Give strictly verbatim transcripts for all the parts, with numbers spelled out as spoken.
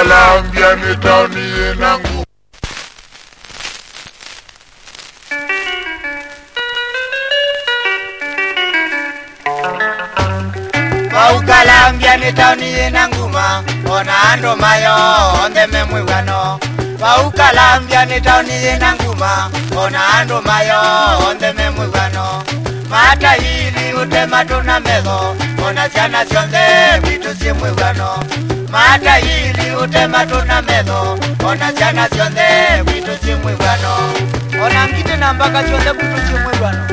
Waukalambia ni tauni ina nguvu. Waukalambia ni tauni ina nguma, ona ando mayo onde memwigano. Waukalambia ni tauni ina nguma, ona ando mayo onde memwigano. Mata hili utema tuna mego, ona siana sionde vitu si mwigano. Mata hili utema tuna mego, ona siana sionde vitu si mwigano. Ona mkite na mpaka sionde vitu si mwigano.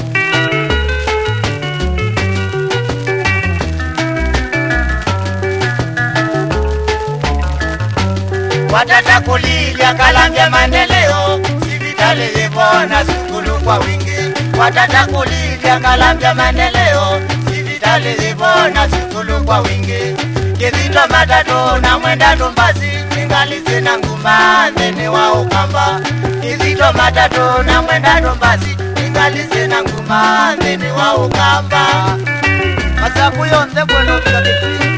Watata kulilia Kalambia maendeleo, sivitali hivona sukulu kwa wingi. Watata kulilia Kalambia maendeleo, sivitali hivona sukulu kwa wingi. Kizito matatu na mwenda Tumbasi, ningali sina nguma ndeni wa Ukamba. Kizito matatu na mwenda Tumbasi, ningali sina nguma ndeni wa Ukamba. Masaku yonze kweno mkabitui.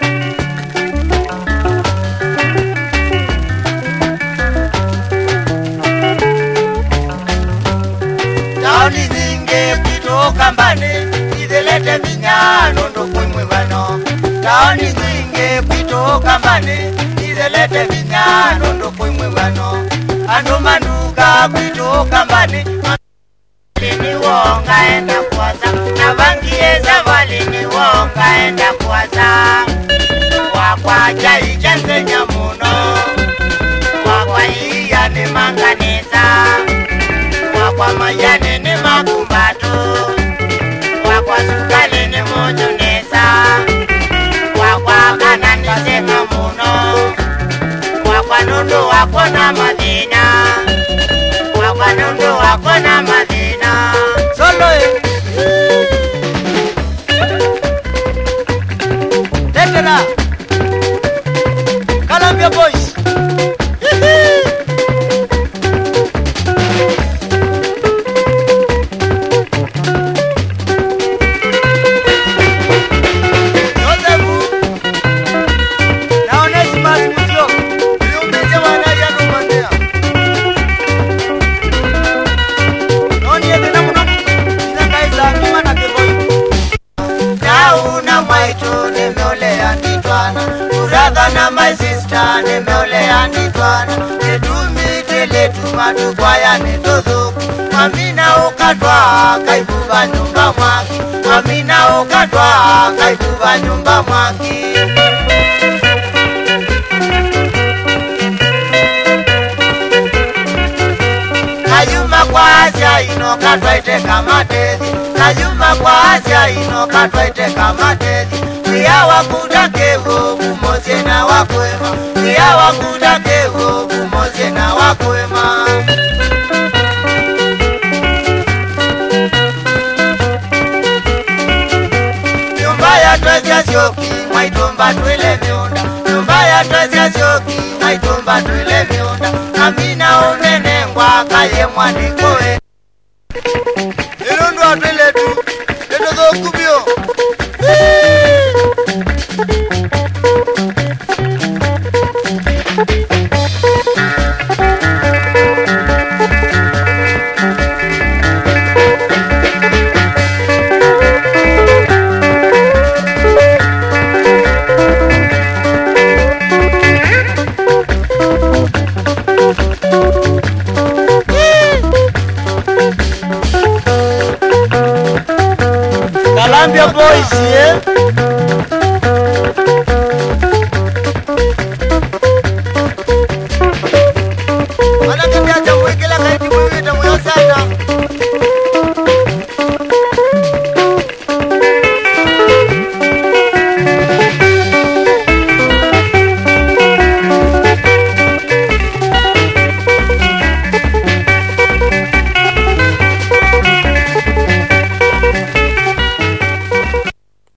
Taoni zinge pito kambane, idelete vinyano ndo mwimwano. Taoni zinge pito kambane, idelete vinyano ndo mwimwano. Ando manuka pito kambane, walini wonga enda kuwaza. Na vangieza walini wonga enda kuwaza. Wakwa jai chanze nyamuno, wakwa iya ni manganeza. Wakwa mayane ni makumbato, wakwa sukali ni mojonesa. Wakwa kanani sema muno, wakwa nundu wako na madina. Wakwa nundu wako na madina. Solo e Tetera Kalambia boys. Na my sister nimeolea nitwana Nedumi tele tumatu kwa ya nitozo Mamina ukatwa kaibuba nyumba mwaki Mamina ukatwa kaibuba nyumba mwaki. Kayuma kwa Asia ino katwa ite kama tezi. Kayuma kwa Asia ino katwa ite kama tezi. Kuya wakuda kevo kumoze na wakwema. Kuya wakuda kevo kumoze na wakwema. Nyumba ya twezia sioki maitomba twele mionda. Nyumba ya twezia sioki maitomba twele mionda. Kamina unene ngwa kaye mwanikoe. Irondo atwele tu Eto do kubio. Kalambia boys, yeah?